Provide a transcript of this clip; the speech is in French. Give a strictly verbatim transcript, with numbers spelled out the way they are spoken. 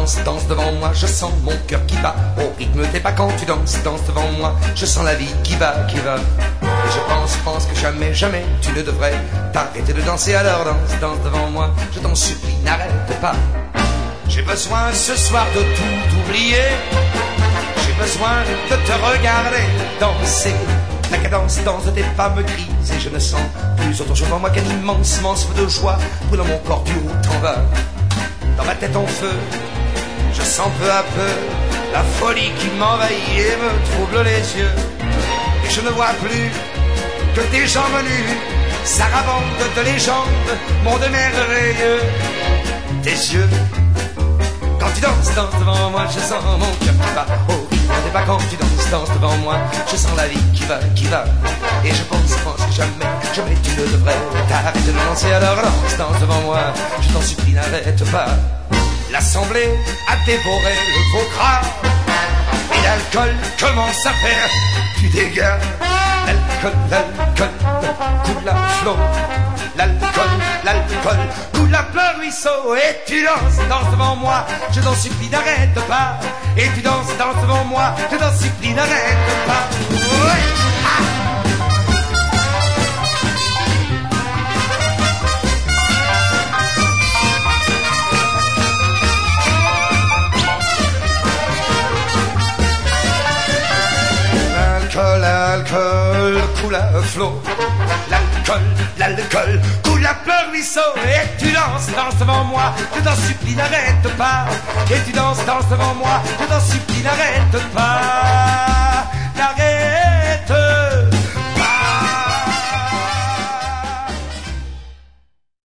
danses, danses devant moi, je sens mon cœur qui bat au rythme des pas. Quand tu danses, danses devant moi, je sens la vie qui va, qui va. Et je pense, pense que jamais, jamais tu ne devrais t'arrêter de danser. Alors danse, danse devant moi, je t'en supplie, n'arrête pas. J'ai besoin ce soir de tout oublier. J'ai besoin de te regarder danser. La cadence danse de tes pas me grise et je ne sens plus autre chose en moi qu'un immense, immense feu de joie brûlant mon corps du haut en bas. Dans ma tête en feu, je sens peu à peu la folie qui m'envahit et me trouble les yeux. Et je ne vois plus que tes jambes nues, sarabandes de légendes, monde merveilleux. Tes yeux, quand tu danses, danses devant moi, je sens mon cœur qui bat au rythme des pas. Quand tu danses, danses devant moi, je sens la vie qui va, qui va. Et je pense, pense que jamais, jamais tu ne devrais t'arrêter de danser. Alors danse, danse devant moi, je t'en supplie, n'arrête pas. L'assemblée a dévoré le faux crâne et l'alcool commence à faire du dégât. L'alcool, l'alcool coule à flot. L'alcool, l'alcool coule à plein ruisseau. Et tu danses, danses devant moi, je t'en supplie, n'arrête pas. Et tu danses, danses devant moi, je t'en supplie, n'arrête pas. Ouais. Ah. L'alcool, l'alcool coule à flot. L'alcool, l'alcool coule à plein ruisseau. Et tu danses, danses devant moi, je t'en supplie, n'arrête pas. Et tu danses, danses devant moi, je t'en supplie, n'arrête pas. N'arrête